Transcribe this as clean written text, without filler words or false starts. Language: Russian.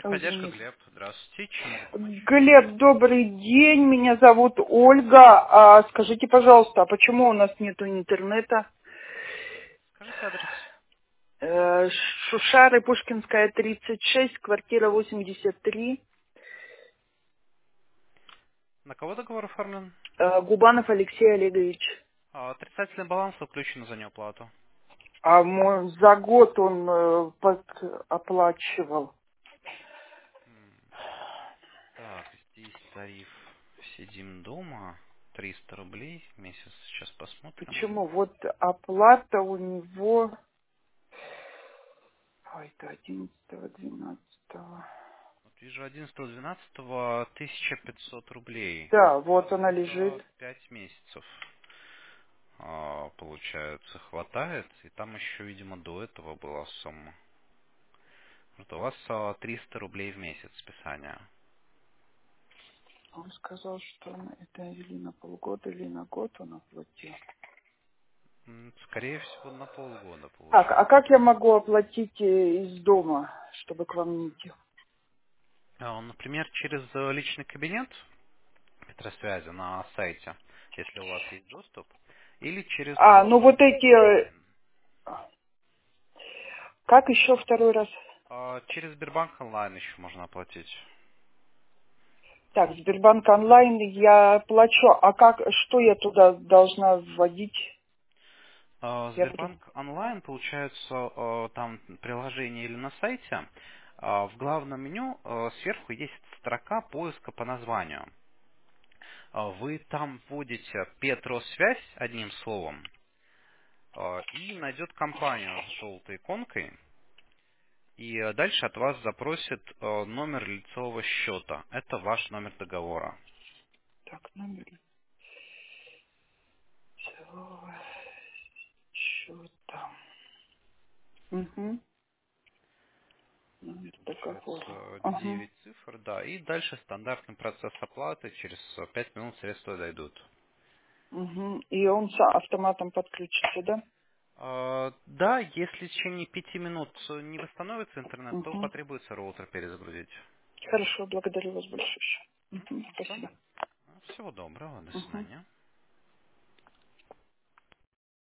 Техподдержка, Извините. Глеб. Здравствуйте. Чем могу помочь? Глеб, добрый день. Меня зовут Ольга. Скажите, пожалуйста, а почему у нас нету интернета? Скажите адрес. Шушары, Пушкинская, 36, квартира 83. На кого договор оформлен? Губанов Алексей Олегович. Отрицательный баланс включен за неуплату. За год он оплачивал. Так, здесь тариф «Сидим дома». 300 рублей в месяц. Сейчас посмотрим. Почему? Вот оплата у него... Ой, это 11-12. Вот вижу 11.12 1500 рублей. Да, У вот вас она лежит. за 5 месяцев, получается, хватает. И там еще, видимо, до этого была сумма. Вот у вас 300 рублей в месяц списания. Он сказал, что это или на полгода, или на год он оплатил. Скорее всего, на полгода Так, а получается. как я могу оплатить из дома, чтобы к вам не идти? Например, через личный кабинет Петросвязи на сайте, если у вас есть доступ, или через Ну вот Сбербанк эти... онлайн. Как еще второй раз? Через Сбербанк онлайн еще можно оплатить. Так, Сбербанк онлайн я плачу, а как, что я туда должна вводить? Я буду... Сбербанк онлайн, получается, там приложение или на сайте. В главном меню сверху есть строка поиска по названию. Вы там вводите Петросвязь одним словом и найдет компанию с желтой иконкой. И дальше от вас запросит номер лицевого счета. Это ваш номер договора. Так, номер лицевого счета. Угу. Номер договора. Получается Ага. 9 цифр, да. И дальше стандартный процесс оплаты. Через 5 минут средства дойдут. Угу. И он автоматом подключится, да? Да, если в течение 5 минут не восстановится интернет, то Угу. потребуется роутер перезагрузить. Хорошо, благодарю вас большое. Мгм, Все. спасибо. Всего доброго. До Мгм. свидания.